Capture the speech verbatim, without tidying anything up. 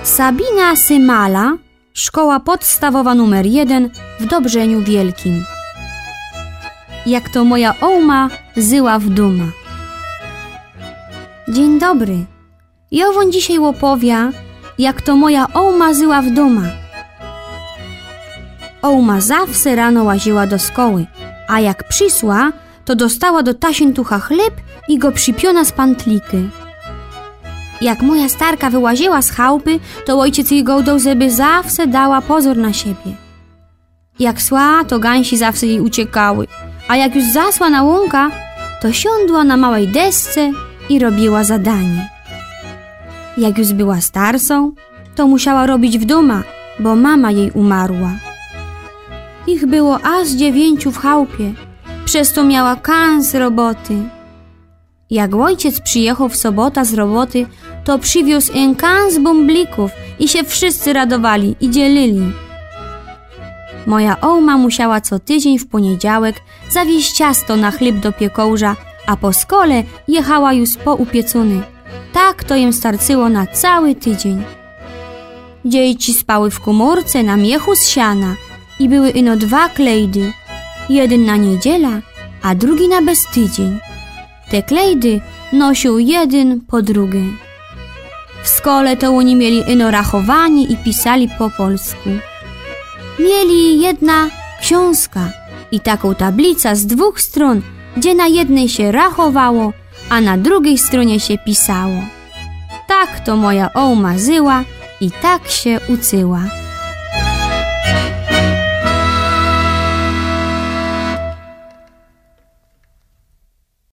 Sabina Symala, szkoła podstawowa numer jeden w Dobrzeniu Wielkim. Jak to moja ołma zyła w duma. Dzień dobry. Ja wam dzisiaj opowia, jak to moja ołma zyła w duma. Ołma zawsze rano łaziła do szkoły, a jak przysła, to dostała do tasientucha chleb i go przypiona z pantliky. Jak moja starka wyłaziła z chałupy, to ojciec jej gołdał, żeby zawsze dała pozór na siebie. Jak szła, to gęsi zawsze jej uciekały, a jak już zasła na łąka, to siądła na małej desce i robiła zadanie. Jak już była starszą, to musiała robić w doma, bo mama jej umarła. Ich było aż dziewięciu w chałupie, przez to miała kans roboty. Jak ojciec przyjechał w sobota z roboty, to przywiózł en kans bąblików i się wszyscy radowali i dzielili. Moja ołma musiała co tydzień w poniedziałek zawieźć ciasto na chleb do piekołża, a po szkole jechała już po upiecony. Tak to jem starczyło na cały tydzień. Dzieci spały w komórce na miechu z siana i były ino dwa klejdy. Jeden na niedziela, a drugi na beztydzień. Te klejdy nosił jeden po drugie. W szkole to oni mieli ino rachowani i pisali po polsku. Mieli jedna książka i taką tablicę z dwóch stron, gdzie na jednej się rachowało, a na drugiej stronie się pisało. Tak to moja ołma zyła i tak się uczyła.